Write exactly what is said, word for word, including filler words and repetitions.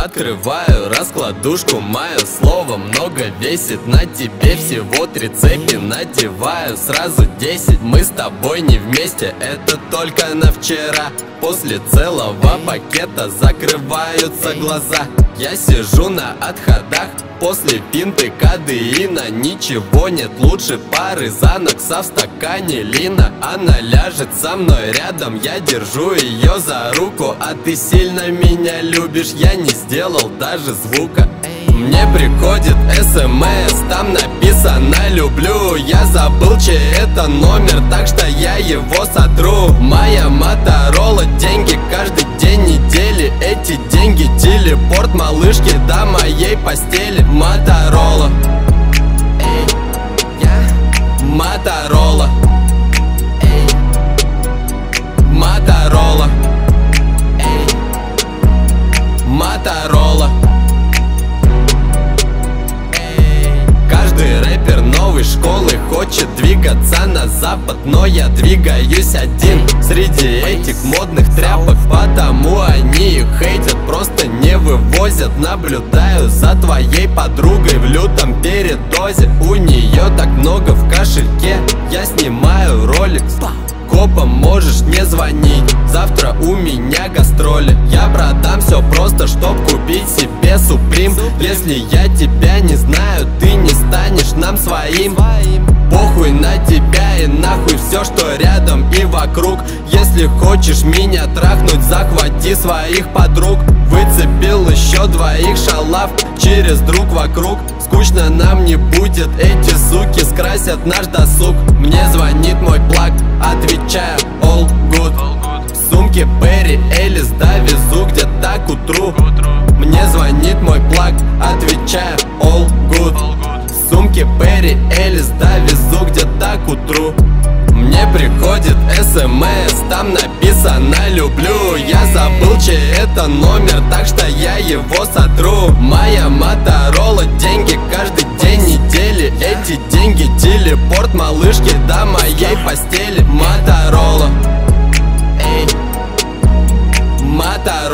Открываю раскладушку, мое слово много весит. На тебе всего три цепи, надеваю сразу десять. Мы с тобой не вместе, это только на вчера. После целого пакета закрываются глаза. Я сижу на отходах, после пинты кадеина. Ничего нет лучше пары Занокса в стакане лина. Она ляжет со мной рядом, я держу ее за руку. А ты сильно меня любишь, я не сделал даже звука. Мне приходит смс, там написано люблю. Я забыл, чей это номер, так что я его сотру. Моя Моторола, деньги каждый день недели. Эти деньги телепорт малышки до моей постели. Моторола, эй, я Моторола, эй, Моторола, эй, Моторола. Каждый рэпер новой школы хочет двигаться на запад, но я двигаюсь один среди этих модных тряпок, потому они их хейтят, просто не вывозят. Наблюдаю за твоей подругой в лютом передозе. У нее так много в кошельке, я снимаю роликс. Копам можешь не звонить, завтра у меня гастроли. Я продам все просто, чтоб купить себе Суприм. Если я тебя не знаю, ты не станешь нам своим. Похуй на тебя и нахуй все, что рядом и вокруг. Если хочешь меня трахнуть, захвати своих подруг. Выцепил еще двоих шалав через друг вокруг. Скучно нам не будет, эти суки скрасят наш досуг. Мне звонит мой плаг, отвечаю all good. В сумке Перри Элис довезу где-то к утру. Мне звонит мой плаг, отвечаю all good. В сумке Перри Элис довезу где-то к утру. Мне приходит смс, там написано люблю. Я забыл, чей это номер, так что я его сотру. Моя Моторола, деньги каждый день недели. Эти деньги телепорт малышки до моей постели. Моторола, эй, Моторола.